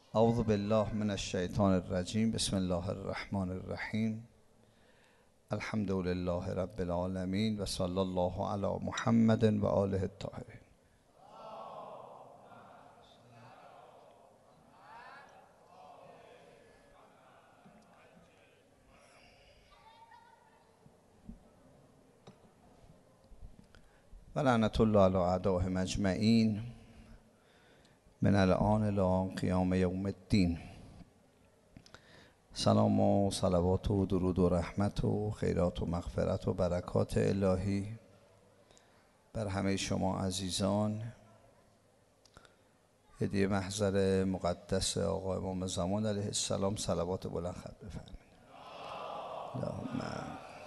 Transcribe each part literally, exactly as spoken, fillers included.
اعوذ بالله من الشیطان الرجیم. بسم الله الرحمن الرحیم. الحمد لله رب العالمین و صلی الله علی محمد و آله الطاهرین. و لعنت الله علی اعدائهم اجمعین من الان الی قیام یوم الدین. سلام و صلوات و درود و رحمت و خیرات و مغفرت و برکات الهی بر همه شما عزیزان. هدیه محضر مقدس آقا امام زمان علیه السلام صلوات بلند خط بفرمایید. اللهم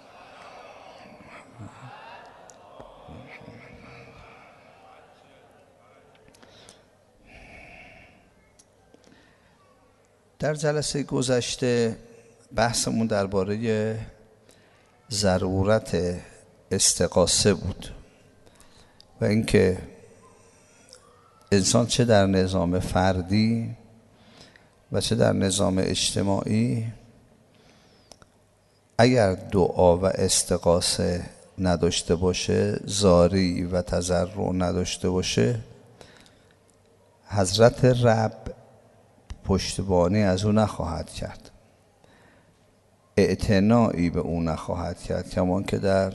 در جلسه گذشته بحثمون درباره ضرورت استغاثه بود و اینکه انسان چه در نظام فردی و چه در نظام اجتماعی اگر دعا و استغاثه نداشته باشه، زاری و تضرع نداشته باشه، حضرت رب پشتیبانی از او نخواهد کرد، اعتنایی به او نخواهد کرد. کمان که در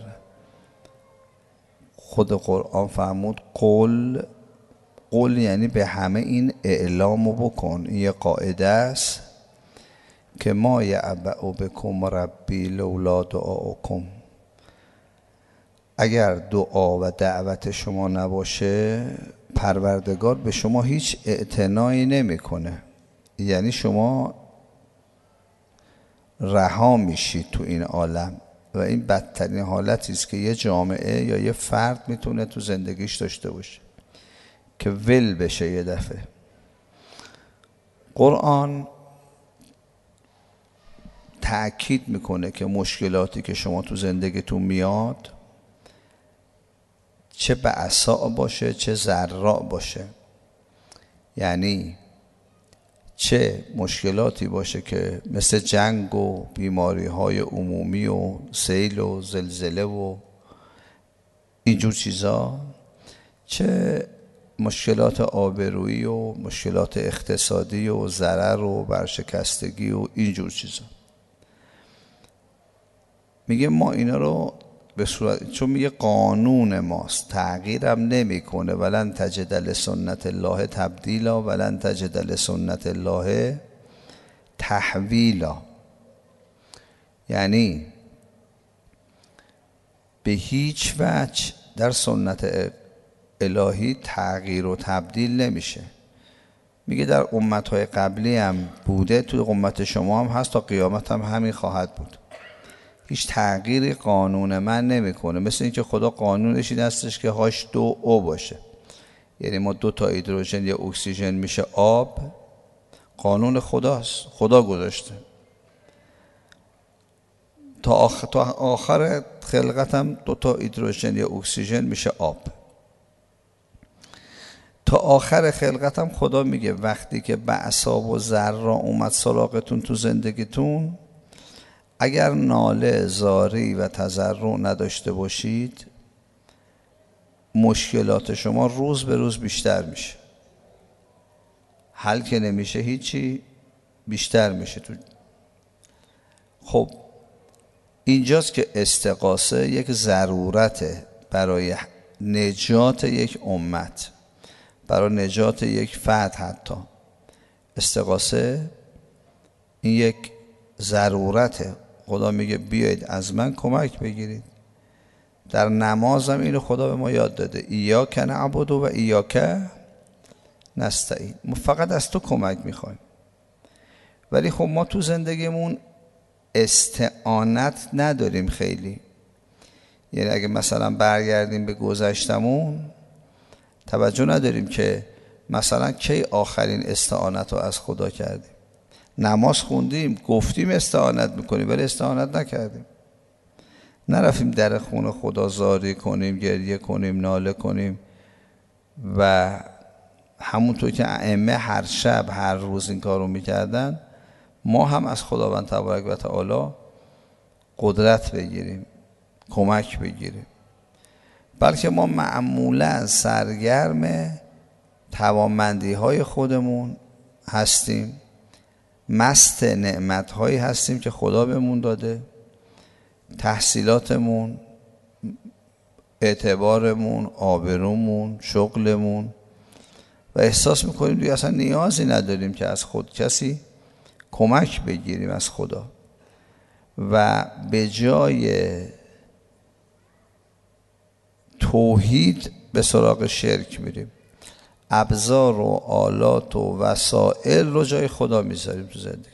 خود قرآن فرمود قل، قل یعنی به همه این اعلامو بکن. این یه قاعده است که ما یعبأ بکم ربی لولا دعاؤکم. اگر دعا و دعوت شما نباشه پروردگار به شما هیچ اعتنایی نمیکنه. یعنی شما رها میشید تو این عالم و این بدترین حالتی است که یه جامعه یا یه فرد میتونه تو زندگیش داشته باشه که ول بشه یه دفعه. قرآن تأکید میکنه که مشکلاتی که شما تو زندگیتون میاد چه بأساء باشه چه ضراء باشه، یعنی چه مشکلاتی باشه که مثل جنگ و بیماری های عمومی و سیل و زلزله و اینجور چیزا، چه مشکلات آبرویی و مشکلات اقتصادی و ضرر و برشکستگی و اینجور چیزا. میگه ما اینا رو به صورت، چون میگه قانون ماست، تغییرم نمیکنه. ولن تجد لسنت الله تبدیلا ولن تجد لسنت الله تحویلا. یعنی به هیچ وجه در سنت الهی تغییر و تبدیل نمیشه. میگه در امتهای قبلی هم بوده، توی امت شما هم هست، تا قیامت هم همین خواهد بود. هیچ تغییری قانون من نمیکنه. مثل اینکه خدا قانونش این هستش که هاش دو او باشه، یعنی ما دو تا هیدروژن یا اکسیژن میشه آب. قانون خداست، خدا گذاشته. تا آخر, تا آخر خلقت هم دو تا هیدروژن یا اکسیژن میشه آب. تا آخر خلقت هم خدا میگه وقتی که بأسا و ضرا اومد سراغتون تو زندگیتون، اگر ناله، زاری و تضرع نداشته باشید، مشکلات شما روز به روز بیشتر میشه. حل که نمیشه هیچی، بیشتر میشه. تو خب اینجاست که استغاثه یک ضرورته برای نجات یک امت، برای نجات یک فرد. حتی استغاثه این یک ضرورته. خدا میگه بیایید از من کمک بگیرید. در نمازم اینو خدا به ما یاد داده، ایاک نعبد و ایاک نستعین. ما فقط از تو کمک میخوایم. ولی خب ما تو زندگیمون استعانت نداریم خیلی. یعنی اگه مثلا برگردیم به گذشتمون، توجه نداریم که مثلا کی آخرین استعانت رو از خدا کردیم. نماز خوندیم، گفتیم استعانت میکنیم، ولی استعانت نکردیم. نرفتیم در خونه خدا زاری کنیم، گریه کنیم، ناله کنیم و همونطور که ائمه هر شب هر روز این کار رو میکردن، ما هم از خداوند تبارک و تعالی قدرت بگیریم، کمک بگیریم. بلکه ما معمولا سرگرم توانمندی های خودمون هستیم، مست نعمت هایی هستیم که خدا بهمون داده، تحصیلاتمون، اعتبارمون، آبرومون، شغلمون، و احساس میکنیم دیگه اصلا نیازی نداریم که از خود کسی کمک بگیریم از خدا، و به جای توحید به سراغ شرک میریم. ابزار و آلات و وسایل رو جای خدا میذاریم تو زندگی.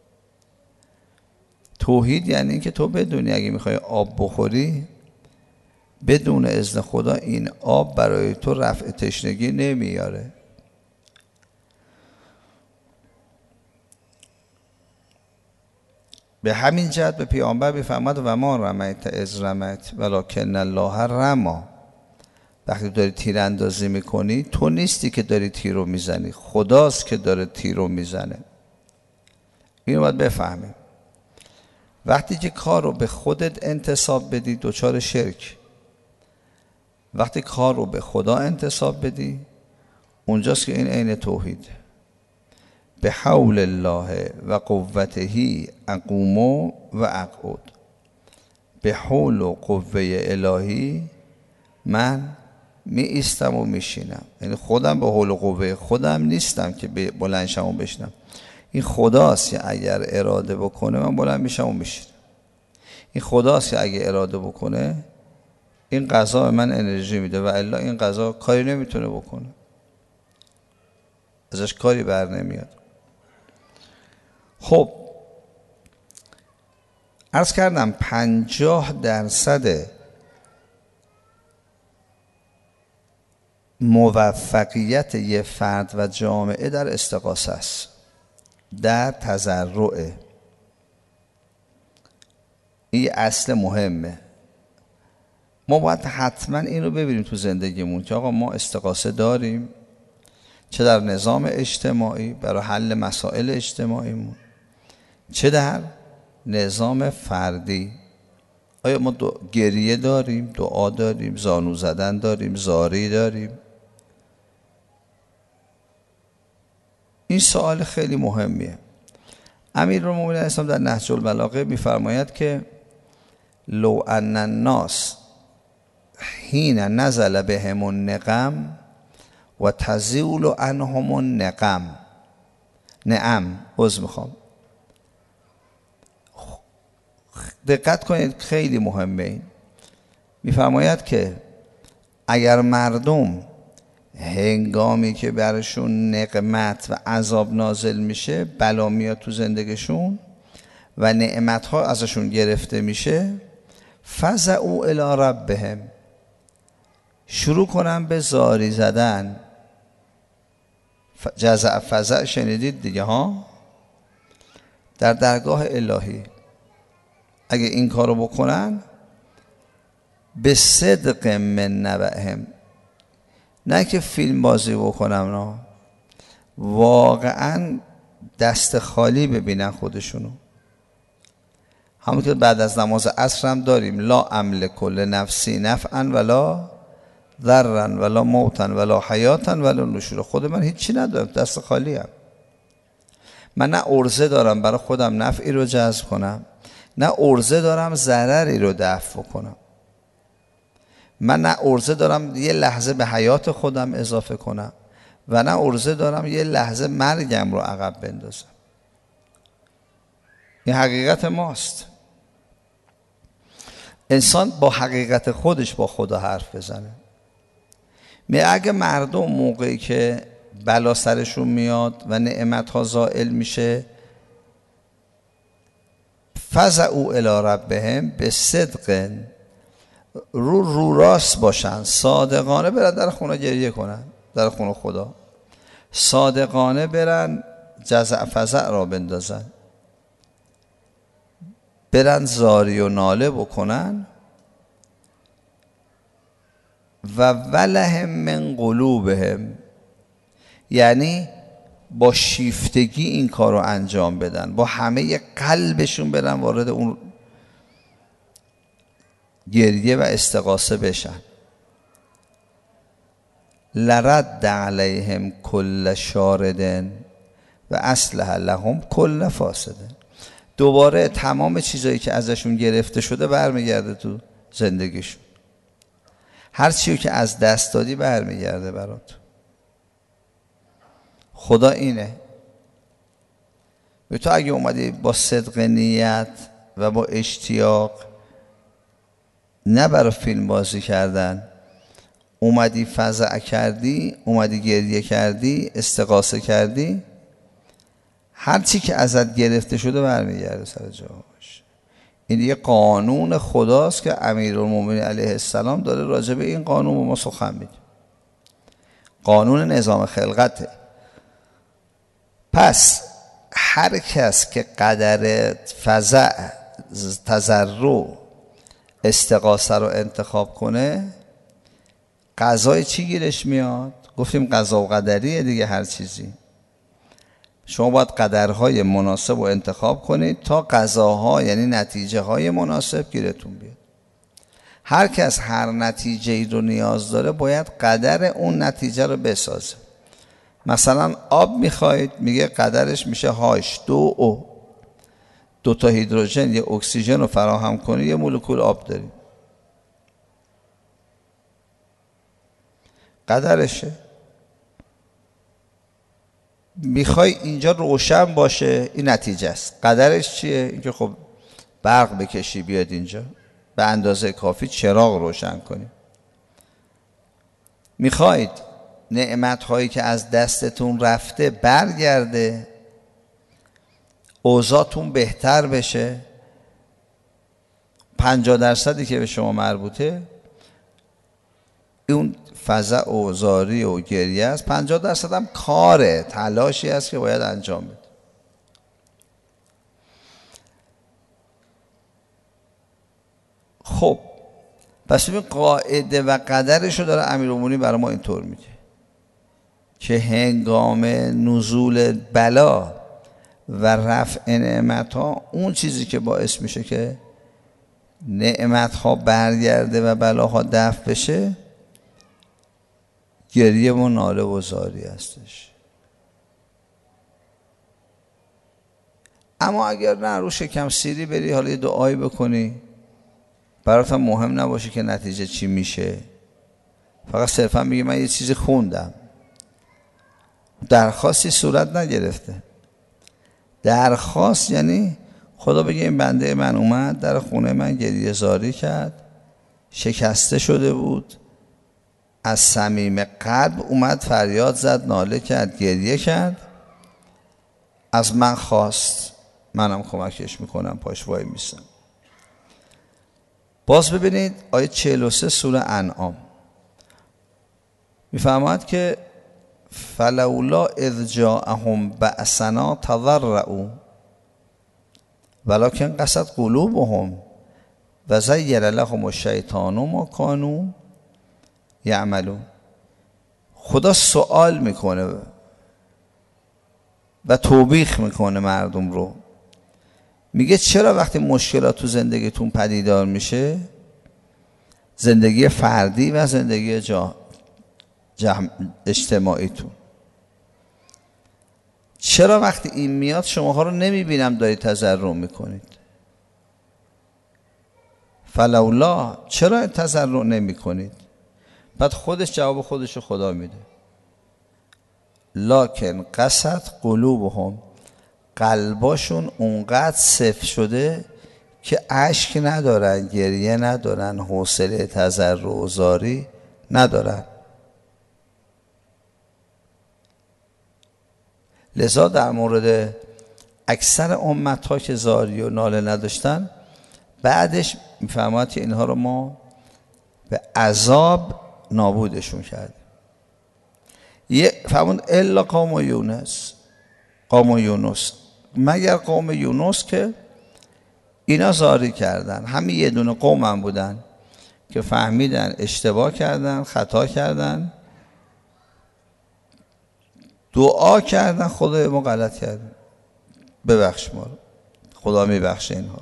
توحید یعنی این که تو بدونی اگه میخوای آب بخوری، بدون اذن خدا این آب برای تو رفع تشنگی نمیاره. به همین جهت به پیامبر میفرماد و ما رمیت اذ رمیت ولکن الله رما. وقتی داری تیر اندازی میکنی، تو نیستی که داری تیر رو میزنی، خداست که داره تیر رو میزنه. اینو باید بفهمیم. وقتی که کار رو به خودت انتساب بدی دچار شرک، وقتی کار رو به خدا انتساب بدی اونجاست که این عین توحید. به حول الله و قوته اقوم و اقعد. به حول و قوه الهی من می ایستم و میشینم. یعنی خودم به حول و قوه خودم نیستم که بلندشم و بشینم، این خداست که اگر اراده بکنه من بلند میشم و میشینم. این خداست که اگر اراده بکنه این قضا به من انرژی میده، و الا این قضا کاری نمیتونه بکنه، ازش کاری بر نمیاد. خب عرض کردم پنجاه درصد موفقیت یه فرد و جامعه در استغاثه است، در تضرع. این اصل مهمه. ما باید حتما این رو ببینیم تو زندگیمون که آقا ما استغاثه داریم، چه در نظام اجتماعی برای حل مسائل اجتماعیمون، چه در نظام فردی. آیا ما گریه داریم، دعا داریم، زانو زدن داریم، زاری داریم؟ این سوال خیلی مهمیه. امیرالمومنین اسلام در نهج البلاغه میفرماید که لو ان الناس حین نزل بهم النقم و تزول عنهم النقم نعم عذر میخوام دقت کنید، خیلی مهمه. این میفرماید که اگر مردم هنگامی که برشون نقمت و عذاب نازل میشه، بلا میاد تو زندگیشون و نعمتها ازشون گرفته میشه، فزعوا الی ربهم، شروع کنن به زاری زدن. جزع فزع شنیدید دیگه ها، در درگاه الهی اگه این کارو بکنن، به صدق من نبهم، نه که فیلم بازی بکنم، نه، واقعا دست خالی ببینن خودشونو. همون که بعد از نماز عصر هم داریم لا املک لنفسی نفعا ولا ضرا ولا موتا ولا حیاتا ولا نشورا. خود من هیچی ندارم، دست خالی هم. من نه عرضه دارم برای خودم نفعی رو جذب کنم، نه عرضه دارم ضرری رو دفع کنم. من نه عرضه دارم یه لحظه به حیات خودم اضافه کنم و نه عرضه دارم یه لحظه مرگم رو عقب بندازم. این حقیقت ماست. انسان با حقیقت خودش با خدا حرف بزنه. می اگه مردم موقعی که بلا سرشون میاد و نعمتها زائل میشه، فزعوا الی ربهم، به صدق رو رو راست باشن، صادقانه برن در خونه گریه کنن، در خونه خدا صادقانه برن جزع فزع را بندازن، برن زاری و ناله بکنن، و ولهم من قلوبهم، یعنی با شیفتگی این کار رو انجام بدن، با همه قلبشون برن وارد اون گریه و استغاثه بشن. لرد علیهم کل شاردن و اصلح لهم کل فاسدن. دوباره تمام چیزایی که ازشون گرفته شده برمیگرده تو زندگیشون. هر چیزی که از دست دادی برمیگرده برات. خدا اینه. به تو اگه اومدی با صدق نیت و با اشتیاق، نه برای فیلم بازی کردن، اومدی فزع کردی، اومدی گریه کردی، استغاثه کردی، هر چی که ازت گرفته شده برمیگرده سر جاش. این یه قانون خداست که امیرالمومنین علیه السلام داره راجع به این قانون با ما سخن میگه. قانون نظام خلقته. پس هر کس که قدر فزع، تضرع، استغاثه رو انتخاب کنه، قضای چی گیرش میاد؟ گفتیم قضا و قدریه دیگه. هر چیزی شما باید قدرهای مناسب رو انتخاب کنید تا قضاها، یعنی نتیجه های مناسب گیرتون بیاد. هر کس هر نتیجه ای رو نیاز داره باید قدر اون نتیجه رو بسازه. مثلا آب میخواید، میگه قدرش میشه هاش دو او، دو تا هیدروژن یه اکسیژن رو فراهم کنی یه مولکول آب داری، قدرشه. میخوای اینجا روشن باشه، این نتیجه است. قدرش چیه؟ اینکه خب برق بکشی بیاد اینجا، به اندازه کافی چراغ روشن کنی. میخواید نعمت هایی که از دستتون رفته برگرده، اوضاعتون بهتر بشه، پنجاه درصدی که به شما مربوطه، اون فزع و زاری و گریه است. پنجاه درصد هم کاره، تلاشی است که باید انجام بده. خب پس ببین قاعده و قدرش رو داره امیرالمومنین برای ما اینطور میگه که هنگام نزول بلا و رفع نعمت ها، اون چیزی که باعث میشه که نعمت ها برگرده و بلاها دفع بشه، گریه و ناله و زاری هستش. اما اگر نه رو شکم سیری بری حالا یه دعایی بکنی، برات هم مهم نباشه که نتیجه چی میشه، فقط صرفا میگه من یه چیزی خوندم، درخواستی صورت نگرفته. درخواست یعنی خدا بگه این بنده من اومد در خونه من گریه زاری کرد، شکسته شده بود، از صمیم قلب اومد فریاد زد، ناله کرد، گریه کرد، از من خواست، منم کمکش میکنم، پاش وای میسم. باز ببینید آیه چهل و سه سوره انعام میفرماید که فلولا اذ جاءهم بأسنا تضرعوا ولکن قست قلوبهم و زین لهم الشیطان ما کانوا یعملون. خدا سوال میکنه و توبیخ میکنه مردم رو، میگه چرا وقتی مشکلات تو زندگیتون پدیدار میشه، زندگی فردی و زندگی جا جمع اجتماعیتون، چرا وقتی این میاد شماها رو نمیبینم دارید تضرع میکنید؟ فلولا، چرا تضرع نمی کنید؟ بعد خودش جواب خودش رو خدا میده، لکن قست قلوبهم، قلباشون اونقدر سفت شده که اشک ندارن، گریه ندارن، حوصله تضرع و زاری ندارن. لذا در مورد اکثر امت ها که زاری و ناله نداشتن، بعدش میفهمد که اینها رو ما به عذاب نابودشون کردیم. یه فهموند الا قوم یونس، قوم یونس، مگر قوم یونس که اینا زاری کردن. همین یه دونه قوم هم بودن که فهمیدن اشتباه کردن، خطا کردن، دعا کردن خدا ما غلط کردیم، ببخش ما رو. خدا میبخشه اینها.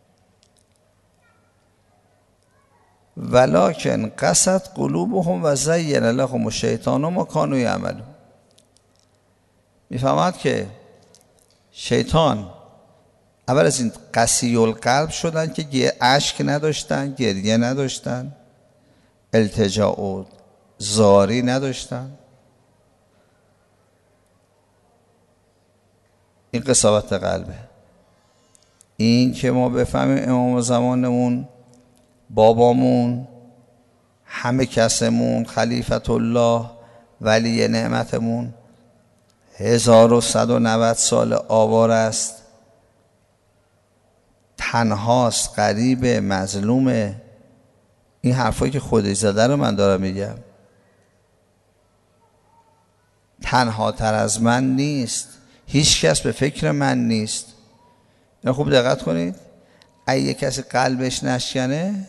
ولکن قست قلوبهم و زین لهم الشیطان ما کانوا یعملون. میفهمد که شیطان اول از این قسی القلب شدن که اشک نداشتن، گریه نداشتن، التجا و زاری نداشتن. این قساوت قلبه. این که ما بفهمیم امام زمانمون، بابامون، همه کسمون، خلیفت الله، ولی نعمتمون هزار و صد و نود سال آوار است، تنهاست، غریب، مظلومه. این حرفایی که خودش زده رو من دارم میگم. تنها تر از من نیست، هیچ کس به فکر من نیست. این خوب دقت کنید. اگه کسی قلبش نشکنه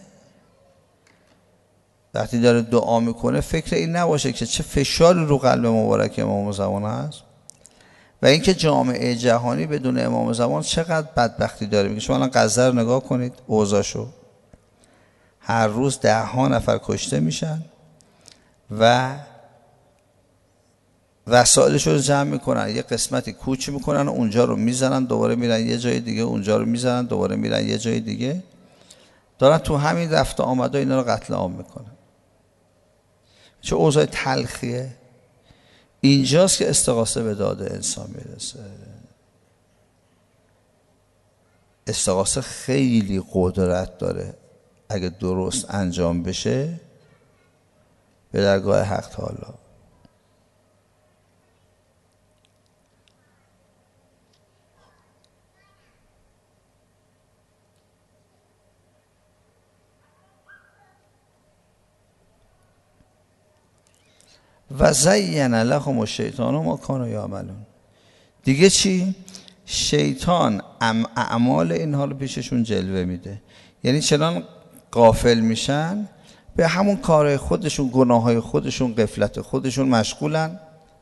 وقتی داره دعا میکنه فکر این نباشه که چه فشاری رو قلب مبارک امام زمان هست و اینکه جامعه جهانی بدون امام زمان چقدر بدبختی داره. میگه شما الان غزه رو نگاه کنید، اوضاعشو. هر روز ده ها نفر کشته میشن و وسایلش رو جمع میکنن، یه قسمتی کوچ میکنن، اونجا رو میزنن، دوباره میرن یه جای دیگه، اونجا رو میزنن، دوباره میرن یه جای دیگه. دارن تو همین رفت آمده اینا رو قتل عام میکنن. چه اوضاع تلخیه. اینجاست که استغاثه به داد انسان میرسه. استغاثه خیلی قدرت داره. اگه درست انجام بشه به درگاه حق تعالی. و زین لهم الشیطان ما کانوا یعملون. دیگه چی؟ شیطان اعمال اینها رو پیششون جلوه میده. یعنی چنان غافل میشن به همون کارهای خودشون، گناههای خودشون، غفلت خودشون مشغولن.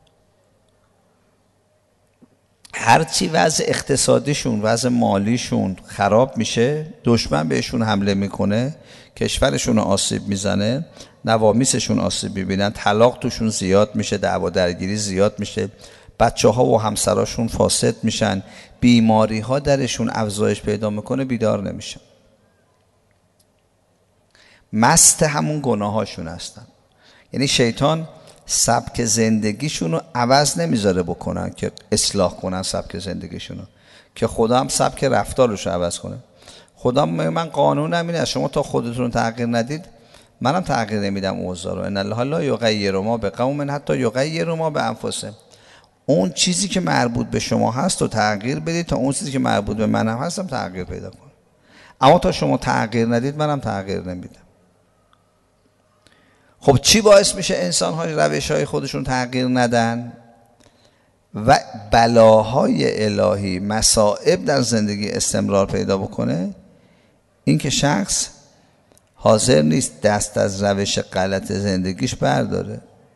هرچی وضع اقتصادیشون، وضع مالیشون خراب میشه، دشمن بهشون حمله میکنه، کشورشون رو آسیب میزنه، نوامیسشون آسیب میبینن، طلاق توشون زیاد میشه، دعوا درگیری زیاد میشه، بچه ها و همسراشون فاسد میشن، بیماری ها درشون افزایش پیدا میکنه، بیدار نمیشن. مست همون گناه هاشون هستن. یعنی شیطان سبک زندگیشون رو عوض نمیذاره بکنن که اصلاح کنن سبک زندگیشون رو، که خدا هم سبک رفتارش رو عوض کنه. خدا من قانونم اینه شما تا خودتون تغییر ندید منم تغییر نمیدم اوضاع رو. ان الله لا یغیر ما بقوم حتی یغیروا ما بانفسهم. اون چیزی که مربوط به شما هست رو تغییر بدید تا اون چیزی که مربوط به منم هستم تغییر پیدا کنه. اما تا شما تغییر ندید منم تغییر نمیدم. خب چی باعث میشه انسان ها روش های خودشون تغییر ندن و بلاهای الهی، مصائب در زندگی استمرار پیدا بکنه؟ این که شخص حاضر نیست دست از روش غلط زندگیش برداره.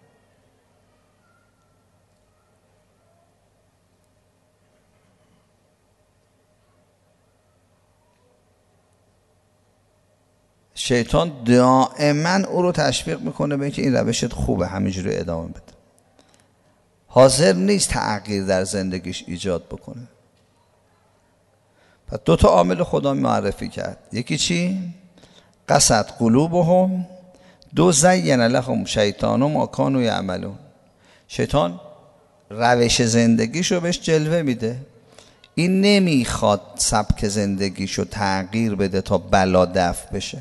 شیطان دائما او رو تشویق میکنه به اینکه این روشت خوبه، همینجوری ادامه بده. حاضر نیست تغییر در زندگیش ایجاد بکنه. پس دو تا عامل خدا معرفی کرد. یکی چی؟ قست قلوبهم، دو زین لهم شیطان ما کانوا یعملون. شیطان روش زندگیشو بهش جلوه میده. این نمیخواد سبک زندگیشو تغییر بده تا بلا دفع بشه.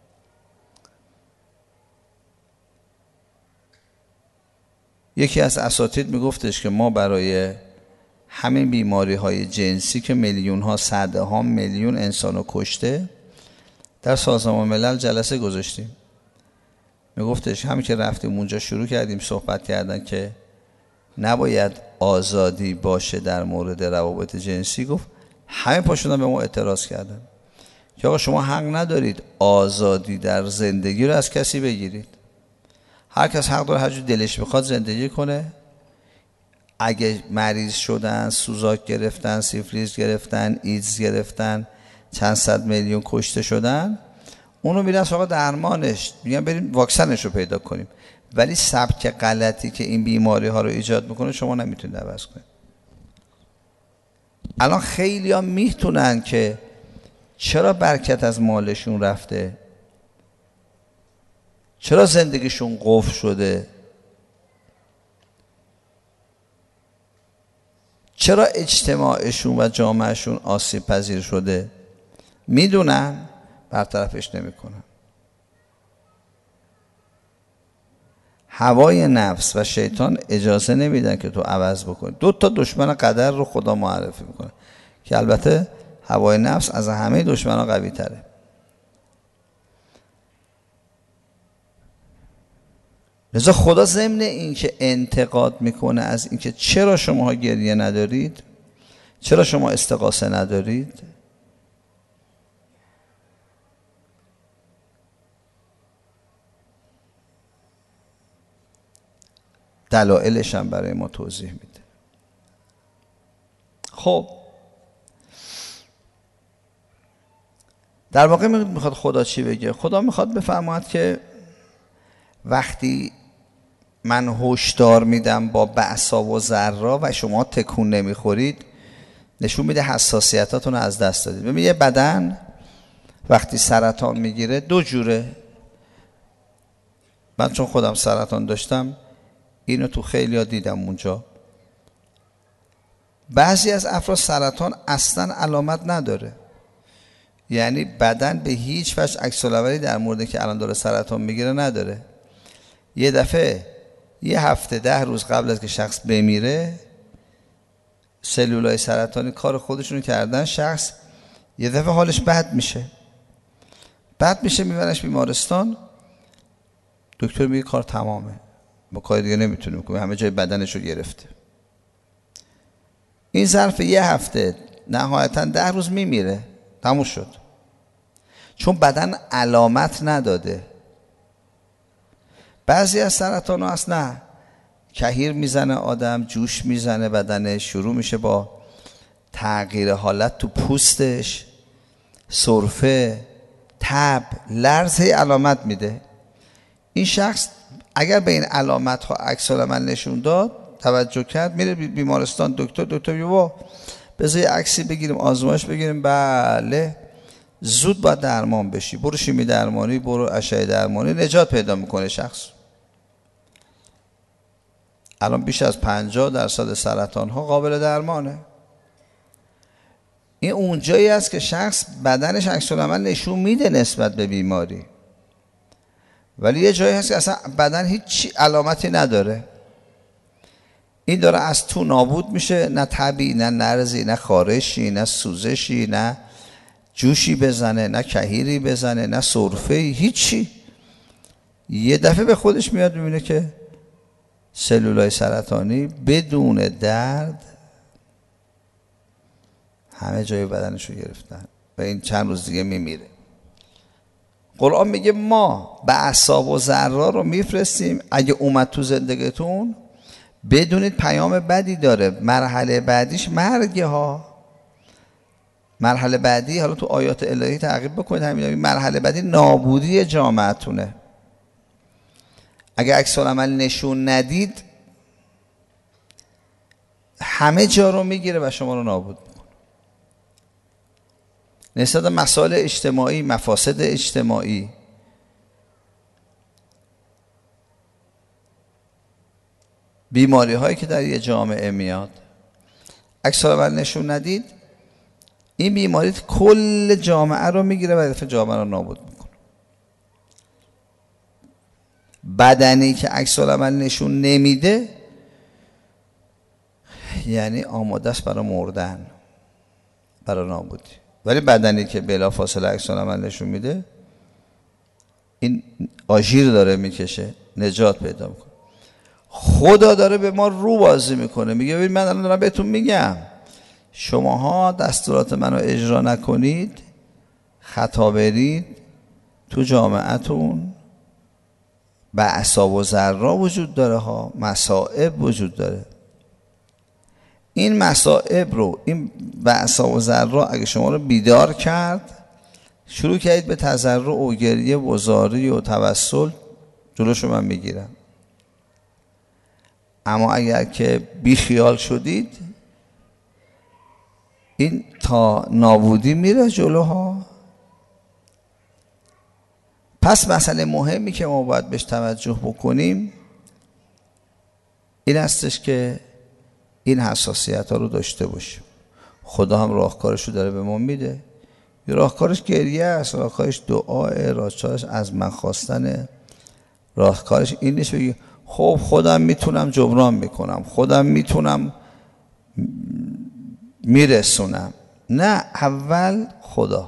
یکی از اساتید میگفتش که ما برای همین بیماری های جنسی که میلیون ها، صده ها میلیون انسانو کشته، در سازمان ملل جلسه گذاشتیم. میگفتش همین که رفتیم اونجا شروع کردیم صحبت کردن که نباید آزادی باشه در مورد روابط جنسی. گفت همه پا شدن به ما اعتراض کردن که آقا شما حق ندارید آزادی در زندگی رو از کسی بگیرید. هر کس حق داره هر جور دلش بخواد زندگی کنه. اگه مریض شدن، سوزاک گرفتن، سیفلیس گرفتن، ایدز گرفتن، چند صد میلیون کشته شدن، اونو میرن سراغ درمانش، میگن بریم واکسنش رو پیدا کنیم. ولی سبک غلطی که این بیماری ها رو ایجاد میکنه شما نمیتونید عوض کنید. الان خیلی ها میتونن که چرا برکت از مالشون رفته، چرا زندگیشون قفل شده، چرا اجتماعشون و جامعهشون آسیب پذیر شده، میدونن برطرفش نمیکنن. هوای نفس و شیطان اجازه نمیدن که تو عوض بکنی. دو تا دشمن قدر رو خدا معرفی میکنه که البته هوای نفس از همه دشمنان قوی تره. لذا خدا ضمن این که انتقاد میکنه از این که چرا شما گریه ندارید، چرا شما استغاثه ندارید، دلایلش هم برای ما توضیح میده. خب در واقع میخواد خدا چی بگه؟ خدا میخواد بفرماید که وقتی من هشدار میدم با بأسا و ضرا و شما تکون نمیخورید، نشون میده حساسیتاتون رو از دست دادید. ببین یه بدن وقتی سرطان میگیره دو جوره. من چون خودم سرطان داشتم اینو تو خیلی ها دیدم اونجا. بعضی از افراد سرطان اصلا علامت نداره، یعنی بدن به هیچ وجه عکس العملی در مورد که الان داره سرطان میگیره نداره. یه دفعه یه هفته ده روز قبل از که شخص بمیره سلولای سرطانی کار خودشونو کردن، شخص یه دفعه حالش بد میشه بد میشه میبرنش بیمارستان، دکتر میگه کار تمامه، با کار دیگه نمیتونه بکنه، همه جای بدنشو گرفته. این ظرف یه هفته نهایتا ده روز میمیره، تموم شد، چون بدن علامت نداده. بعضی از سرطان ها هست نه، کهیر میزنه آدم، جوش میزنه بدنش، شروع میشه با تغییر حالت تو پوستش، سرفه، تب، لرز، هی علامت میده. این شخص اگر به این علامت ها عکس العمل نشون داد، توجه کرد، میره بیمارستان، دکتر دکتر میگه وا بذار یه عکسی بگیریم، آزمایش بگیریم، بله زود باید درمان بشی، برو شیمی درمانی، برو اشعه درمانی، نجات پیدا میکنه شخص. الان بیش از پنجاه درصد سرطان ها قابل درمانه. این اونجایی است که شخص بدنش عکس العمل نشون میده نسبت به بیماری، ولی یه جایی هست که اصلا بدن هیچ علامتی نداره. این داره از تو نابود میشه، نه تبی، نه نرزی، نه خارشی، نه سوزشی، نه جوشی بزنه، نه کهیری بزنه، نه سرفه‌ای، هیچی. یه دفعه به خودش میاد میبینه که سلولای سرطانی بدون درد همه جای بدنشو گرفتن و این چند روز دیگه میمیره. قرآن میگه ما به اعصاب و ذرا رو میفرستیم، اگه اومد تو زندگیتون بدونید پیام بدی داره، مرحله بعدیش مرگه ها. مرحله بعدی، حالا تو آیات الهی تعقیب بکنید همین، مرحله بعدی نابودی جامعتونه. اگه عکس العمل نشون ندید همه جا رو میگیره و شما رو نابود میکنه. نسبت مسائل اجتماعی، مفاسد اجتماعی، بیماری هایی که در یه جامعه میاد، عکس العمل نشون ندید، این بیماری کل جامعه رو میگیره و دفعه جامعه رو نابود میکنه. بدنی که عکس العمل نشون نمیده یعنی آماده است برای مردن، برای نابودی. ولی بدنی که بلافاصله عکس العمل نشون میده، این آژیر داره میکشه، نجات پیدا میکنه. خدا داره به ما رو بازی میکنه، میگه ببین من الان دارم بهتون میگم شماها دستورات منو اجرا نکنید، خطا برید، تو جامعهتون بأسا و ضرا وجود داره ها، مصائب وجود داره. این مصائب رو، این بأسا و ضرا اگه شما رو بیدار کرد، شروع کردید به تضرع و گریه و زاری و توسل، جلوشو من میگیرم. اما اگر که بی خیال شدید، این تا نابودی میره جلوها. پس مسئله مهمی که ما باید بهش توجه بکنیم این هستش که این حساسیت ها رو داشته باشیم. خدا هم راهکارش رو داره به ما میده. راهکارش گریه است، راهکارش دعاه، راهکارش از من خواستنه، راهکارش این نیست بگی خب خودم میتونم جبران میکنم، خودم میتونم میرسونم. نه، اول خدا.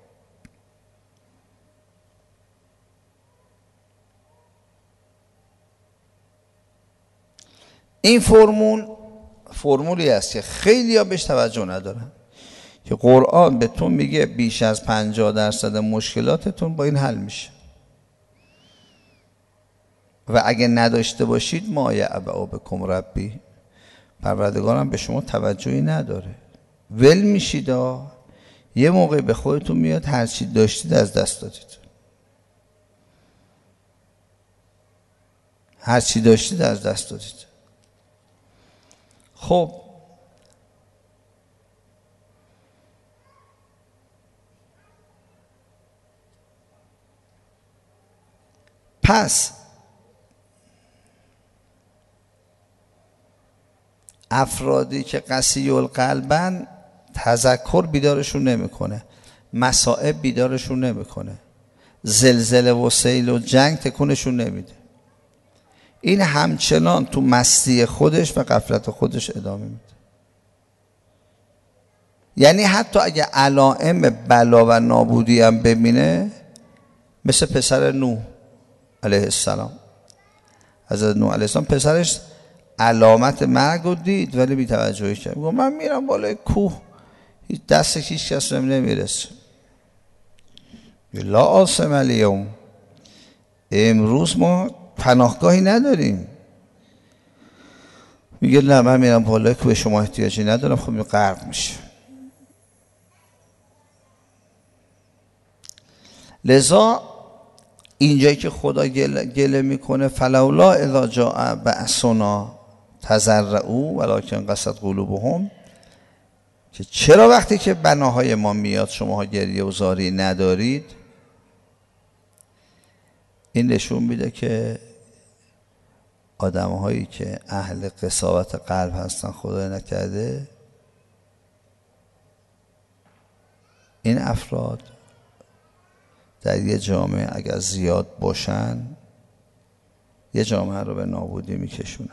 این فرمول فرمولی است که خیلی ها بهش توجه ندارن، که قرآن بهتون میگه بیش از پنجاه درصد مشکلاتتون با این حل میشه و اگه نداشته باشید ما یعبأ بکم ربی، پروردگارم به شما توجهی نداره، ول میشید. یه موقع به خودتون میاد هرچی داشتید از دست دادید، هرچی داشتید از دست دادید. خب پس افرادی که قسی القلبن تذکر بیدارشون نمیکنه، مصائب بیدارشون نمیکنه، زلزله و سیل و جنگ تکونشون نمیده. این همچنان تو مستی خودش و غفلت خودش ادامه میده. یعنی حتی اگه علائم بلا و نابودی هم ببینه، مثل پسر نوح علیه السلام، حضرت نوح علیه السلام پسرش علامت مرگ رو دید ولی بی توجهی کرد، گفت من میرم بالای کوه، دست هیچ کس بهم نمیرسه. لا عاصم الیوم، امروز ما پناهگاهی نداریم. میگه نه من میرم بالای کوه، به شما احتیاجی ندارم، خب غرق میشه. لذا اینجایی که خدا گله, گله میکنه فلولا اذا جاء بأسنا تضرعوا ولکن قست قلوبهم، که چرا وقتی که بناهای ما میاد شماها گریه و زاری ندارید، این نشون میده که آدمهایی که اهل قساوت قلب هستن، خدای نکرده این افراد در یه جامعه اگر زیاد باشن یه جامعه رو به نابودی میکشونن.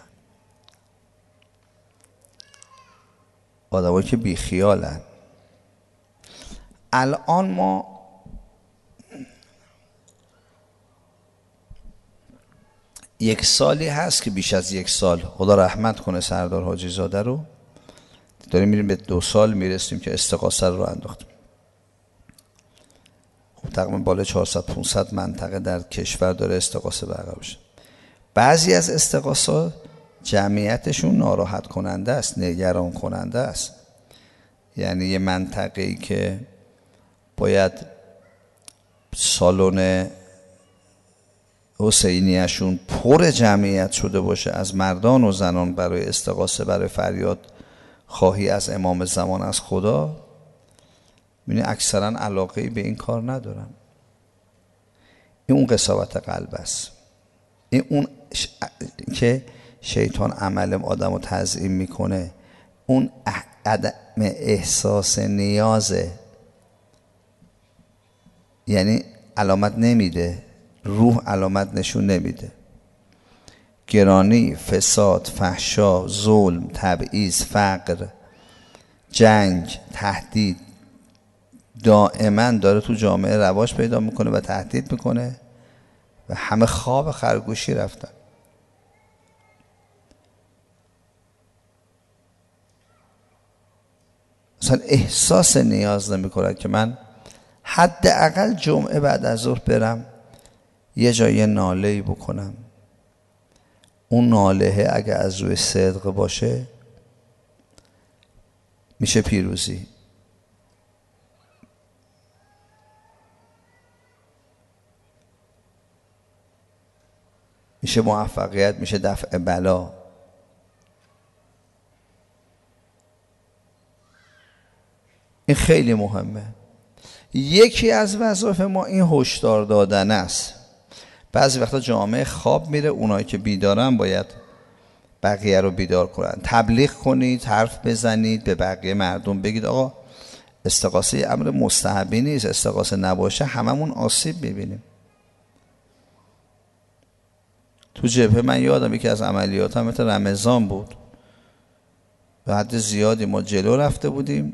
آدمایی که بیخیالن. الان ما یک سالی هست که بیش از یک سال، خدا رحمت کنه سردار حاجی زاده رو، داریم میریم به دو سال میرسیم که استغاثه رو انداختیم. خب تقریبا بالای چهارصد پانصد منطقه در کشور داره استغاثه برقرار بشه. بعضی از استغاثات جمعیتشون ناراحت کننده است، نگران کننده است. یعنی یه منطقه‌ای که باید سالن حسینیشون پر جمعیت شده باشه از مردان و زنان برای استغاثه، برای فریاد خواهی از امام زمان، از خدا، می‌بینی اکثرا علاقه‌ای به این کار ندارن. این اون قساوت قلب است. این اون ش... که شیطان عمل آدم رو تزیین میکنه، اون عدم احساس نیازه، یعنی علامت نمیده، روح علامت نشون نمیده. گرانی، فساد، فحشا، ظلم، تبعیض، فقر، جنگ، تهدید دائما داره تو جامعه رواج پیدا میکنه و تهدید میکنه و همه خواب خرگوشی رفتن. مثلا احساس نیاز نمیکنه که من حداقل جمعه بعد از ظهر برم یه جای ناله‌ای بکنم. اون ناله اگه از روی صدق باشه میشه پیروزی. میشه موفقیت، میشه دفع بلا. این خیلی مهمه. یکی از وظایف ما این هشدار دادن است. بعضی وقتا جامعه خواب میره، اونایی که بیدارن باید بقیه رو بیدار کنن. تبلیغ کنید، حرف بزنید، به بقیه مردم بگید آقا استغاثه امر مستحبی نیست، استغاثه نباشه هممون آسیب میبینیم. تو جبهه من یادم یکی از عملیاتم مثل رمضان بود، به حد زیادی ما جلو رفته بودیم،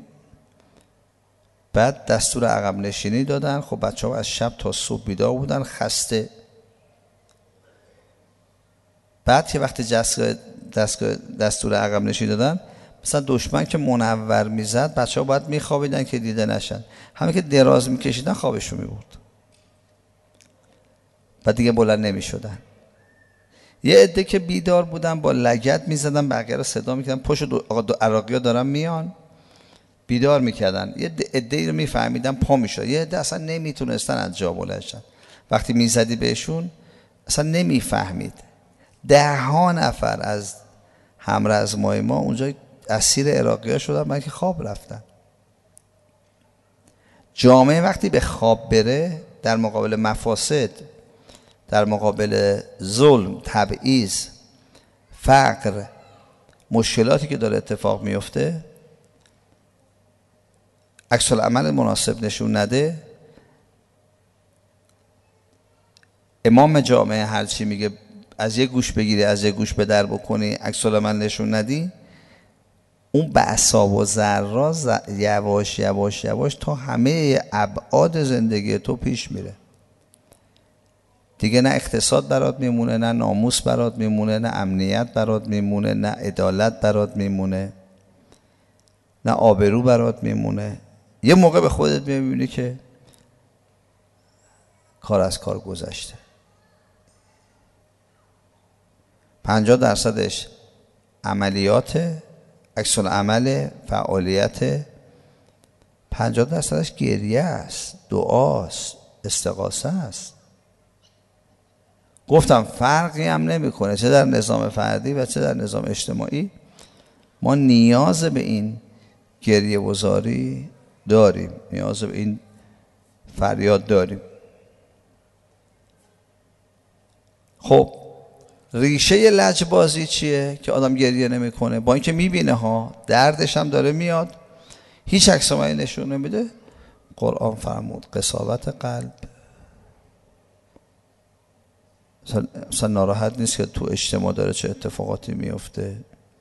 بعد دستور عقب نشینی دادن. خب بچه ها از شب تا صبح بیدار بودن، خسته. بعد که وقتی دستور عقب نشینی دادن، مثلا دشمن که منور میزد بچه ها باید میخوابیدن که دیده نشن، همه که دراز میکشیدن خوابشون میبرد، بعد دیگه بلند نمیشدن. یه عده که بیدار بودن با لگد میزدن، بقیه رو صدا میکردن پشت دو آقا دو عراقی ها دارن میان، بیدار میکردن. یه عده رو میفهمیدن پا میشد، یه عده اصلا نمیتونستن از جا بلند شن. وقتی میزدی بهشون اصلا نمیفهمید. ده ها نفر از همرزمای ما اونجا اسیر عراقی ها شدن، من که خواب رفتن. جامعه وقتی به خواب بره در مقابل مفاسد، در مقابل ظلم، تبعیض، فقر، مشکلاتی که داره اتفاق میفته، عکس العمل مناسب نشون نده، امام جامعه هرچی میگه از یک گوش بگیری از یک گوش به در بکنی، عکس العمل نشون ندی، اون به اعصاب و ذرات یواش یواش یواش تا همه ابعاد زندگی تو پیش میره. دیگه نه اقتصاد برات میمونه، نه ناموس برات میمونه، نه امنیت برات میمونه، نه عدالت برات میمونه، نه آبرو برات میمونه. یه موقع به خودت میبینی که کار از کار گذشته. پنجاه درصدش عملیات، عکس العمل، فعالیت. پنجاه درصدش گریه است، دعاست، استغاثه است. گفتم فرقی هم نمیکنه چه در نظام فردی و چه در نظام اجتماعی، ما نیاز به این گریه وزاری داریم، نیاز به این فریاد داریم. خب ریشه لجبازی چیه که آدم گریه نمیکنه؟ با اینکه میبینه ها، دردش هم داره میاد، هیچ عکس العملی نشون نمیده. قرآن فرمود قساوت قلب. مثلا ناراحت نیست که تو اجتماع داره چه اتفاقاتی میفته،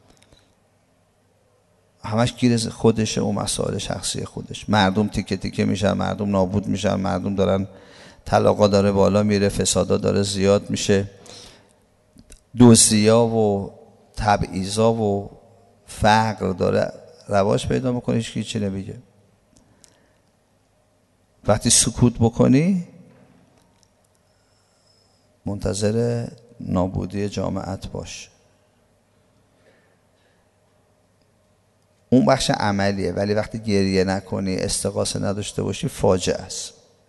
همش گیر خودشه و مسائل شخصی خودش. مردم تیکه تیکه میشن، مردم نابود میشن، مردم دارن، طلاقا داره بالا میره، فسادا داره زیاد میشه، دزدیا و تبعیضا و فقر داره رواج پیدا میکنه، هیچ کی چی نمیگه. وقتی سکوت بکنی منتظر نابودی جامعت باش. اون بخش عملیه، ولی وقتی گریه نکنی، استغاثه نداشته باشی، فاجعه است.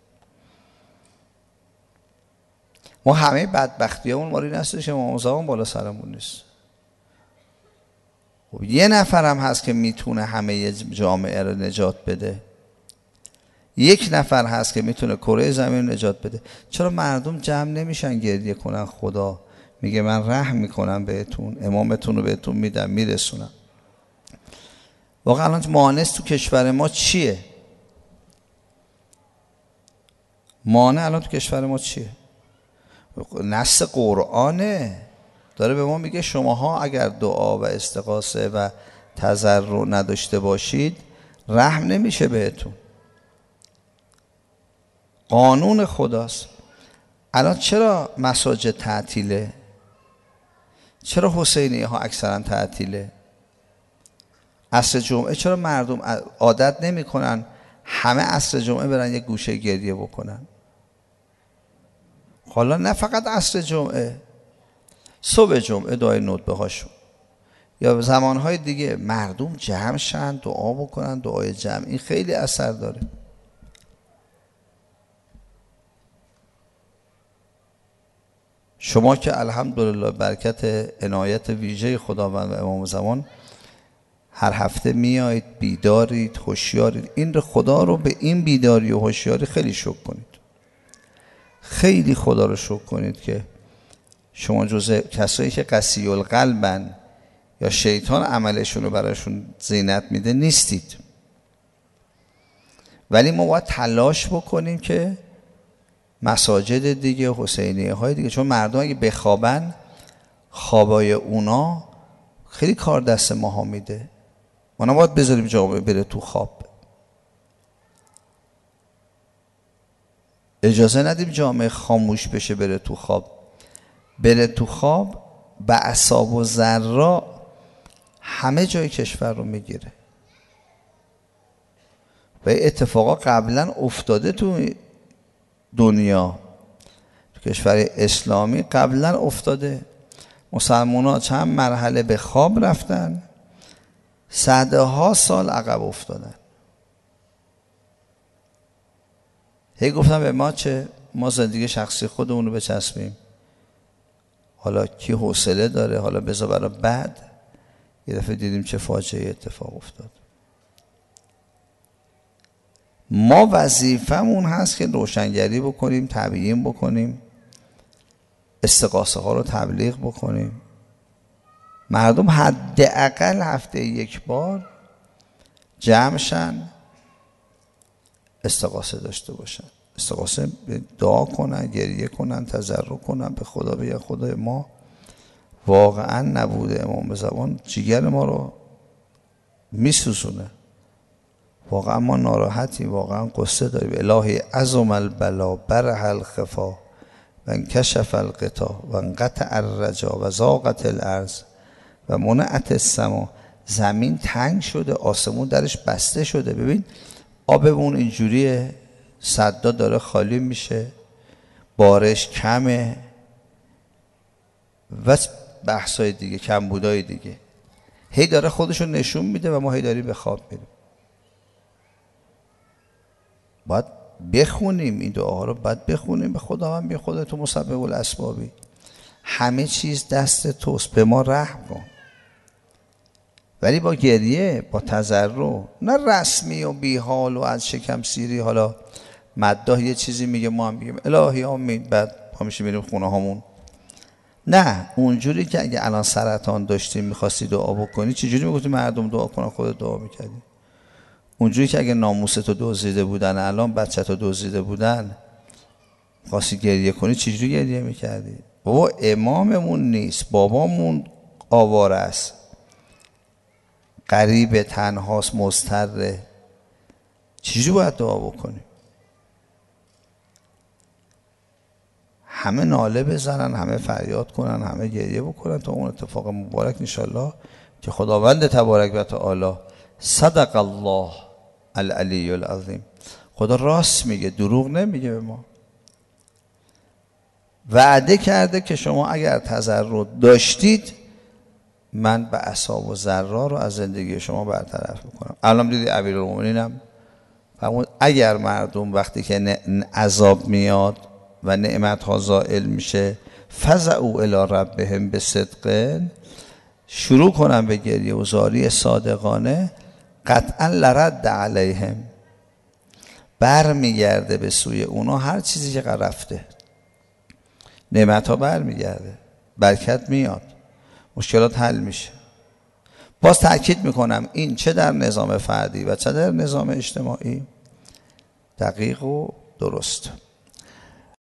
ما همه بدبختی همون ماری نستش که امام زمان بالا سرمون نیست. خب یه نفر هم هست که میتونه همه جامعه رو نجات بده، یک نفر هست که میتونه کره زمین نجات بده. چرا مردم جمع نمیشن گریه کنن؟ خدا میگه من رحم میکنم بهتون، امامتون رو بهتون میدم، میرسونم. واقعا الان مانع تو کشور ما چیه؟ مانع الان تو کشور ما چیه؟ نص قرآنه، داره به ما میگه شماها اگر دعا و استغاثه و تضرع نداشته باشید رحم نمیشه بهتون. قانون خداست. الان چرا مساجد تعطیله؟ چرا حسینی ها اکثرا تعطیله؟ عصر جمعه چرا مردم عادت نمی کنن همه عصر جمعه برن یک گوشه گریه بکنن؟ حالا نه فقط عصر جمعه، صبح جمعه دعای ندبه هاشون، یا زمانهای دیگه مردم جمع شن دعا بکنن، دعای جمع، این خیلی اثر داره. شما که الحمدلله برکت عنایت ویژه خداوند و امام زمان هر هفته میایید، بیدارید، هوشیارید، این رو خدا رو به این بیداری و هوشیاری خیلی شکر کنید. خیلی خدا رو شکر کنید که شما جزء کسایی که قسی القلبن یا شیطان عملشون رو براشون زینت میده نیستید. ولی ما باید تلاش بکنیم که مساجد دیگه، حسینیه های دیگه، چون مردم اگه بخوابن خوابای اونا خیلی کار دست ماها میده. ما نباید بذاریم جامعه بره تو خواب. اجازه ندیم جامعه خاموش بشه بره تو خواب. بره تو خواب به اعصاب و ذرا همه جای کشور رو میگیره. و اتفاقا قبلا افتاده تو دنیا، تو کشور اسلامی قبلا افتاده. مسلمان ها چند مرحله به خواب رفتن، صده ها سال عقب افتادن. هی گفتم به ما چه، ما زندگی شخصی خودمون رو بچسبیم، حالا کی حوصله داره، حالا بذار برای بعد. یه دفعه دیدیم چه فاجعه اتفاق افتاد. ما وظیفمون هست که روشنگری بکنیم، تبیین بکنیم، استغاثه ها رو تبلیغ بکنیم. مردم حداقل هفته یک بار جمع شن، استغاثه داشته باشن، استغاثه دعا کنن، گریه کنن، تضرع کنن به خدا، بگن خدای ما واقعا نبوده امام زمان جگر ما رو میسوزونه، واقعا ما ناراحتیم، واقعا قصه داریم. الهی عظم البلا برح الخفا و انکشف الغطا و انقطع الرجا و ضاقت الارض و منعت السما. زمین تنگ شده، آسمون درش بسته شده. ببین آبمون اینجوریه، سدا داره خالی میشه، بارش کمه و بحثای دیگه، کمبودای دیگه، هی داره خودشو نشون میده و ما هی داریم به خواب میریم. باید بخونیم این دعاها رو، باید بخونیم به خداوند، بی خدا تو مسبب الاسبابی، همه چیز دست توست، به ما رحم کن. ولی با گریه، با تضرع، نه رسمی و بیحال و از شکم سیری. حالا مداح یه چیزی میگه ما هم میگیم الهی آمین، بعد ما میشه میریم خونه هامون. نه، اونجوری که اگه الان سرطان داشتیم میخواستی دعا بکنی، چجوری میگفتی مردم دعا کنن، خودت دعا میکردی؟ اونجوری که اگه ناموستو دزدیده بودن، الان بچه‌تو دزدیده بودن، خواستی گریه کنی، چجوری گریه میکردی؟ بابا اماممون نیست، بابامون آواره است، غریب، تنهاست، مضطره، چجوری باید دعا بکنیم؟ همه ناله بزنن، همه فریاد کنن، همه گریه بکنن تا اون اتفاق مبارک انشالله که خداوند تبارک و تعالی، صدق الله العلی العظیم، خدا راست میگه، دروغ نمیگه به ما. وعده کرده که شما اگر تضرع داشتید من به اعصاب و ذرا رو از زندگی شما برطرف میکنم. الان دیدی امیرالمومنینم فرمود اگر مردم وقتی که عذاب میاد و نعمت ها زائل میشه، فزعوا الی ربهم بصدق، شروع کنن به گریه و زاری صادقانه، قطعا لرد علیهم، بر میگرده به سوی اونا هر چیزی که رفته، نعمت ها بر میگرده، برکت میاد، مشکلات حل میشه. باز تأکید میکنم این چه در نظام فردی و چه در نظام اجتماعی دقیق و درست.